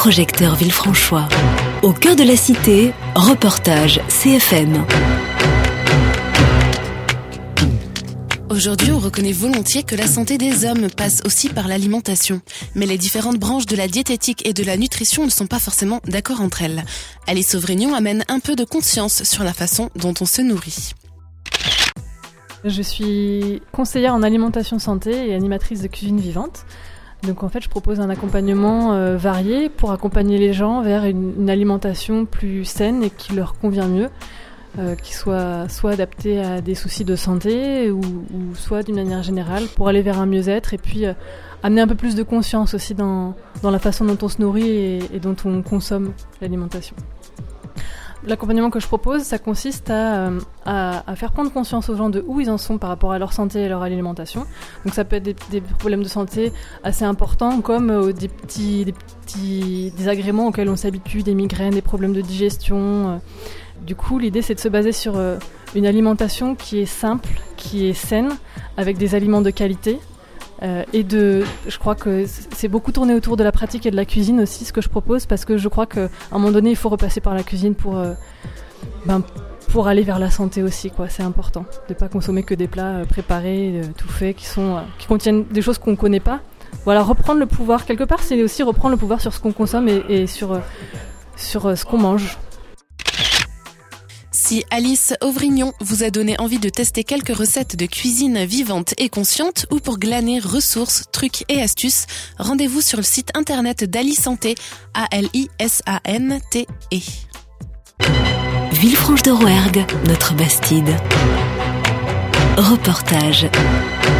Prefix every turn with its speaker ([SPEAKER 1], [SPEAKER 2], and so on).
[SPEAKER 1] projecteur Villefranchois. Au cœur de la cité, reportage CFM.
[SPEAKER 2] Aujourd'hui, on reconnaît volontiers que la santé des hommes passe aussi par l'alimentation. Mais les différentes branches de la diététique et de la nutrition ne sont pas forcément d'accord entre elles. Alice Auvrignon amène un peu de conscience sur la façon dont on se nourrit.
[SPEAKER 3] Je suis conseillère en alimentation santé et animatrice de cuisine vivante. Donc en fait, je propose un accompagnement varié pour accompagner les gens vers une alimentation plus saine et qui leur convient mieux. Qui soit adapté à des soucis de santé ou soit d'une manière générale pour aller vers un mieux-être et puis amener un peu plus de conscience aussi dans la façon dont on se nourrit et dont on consomme l'alimentation. L'accompagnement que je propose, ça consiste à faire prendre conscience aux gens de où ils en sont par rapport à leur santé et leur alimentation. Donc ça peut être des problèmes de santé assez importants comme des petits désagréments auxquels on s'habitue, des migraines, des problèmes de digestion. Du coup, l'idée, c'est de se baser sur une alimentation qui est simple, qui est saine, avec des aliments de qualité. Je crois que c'est beaucoup tourné autour de la pratique et de la cuisine aussi, ce que je propose, parce que je crois qu'à un moment donné, il faut repasser par la cuisine pour aller vers la santé aussi, quoi. C'est important de ne pas consommer que des plats préparés, tout faits, qui contiennent des choses qu'on ne connaît pas. Voilà, reprendre le pouvoir, quelque part, c'est aussi reprendre le pouvoir sur ce qu'on consomme et sur ce qu'on mange.
[SPEAKER 2] Si Alice Auvrignon vous a donné envie de tester quelques recettes de cuisine vivante et consciente ou pour glaner ressources, trucs et astuces, rendez-vous sur le site internet d'Alice Santé, ALISANTE.
[SPEAKER 1] Villefranche de Rouergue, notre Bastide. Reportage.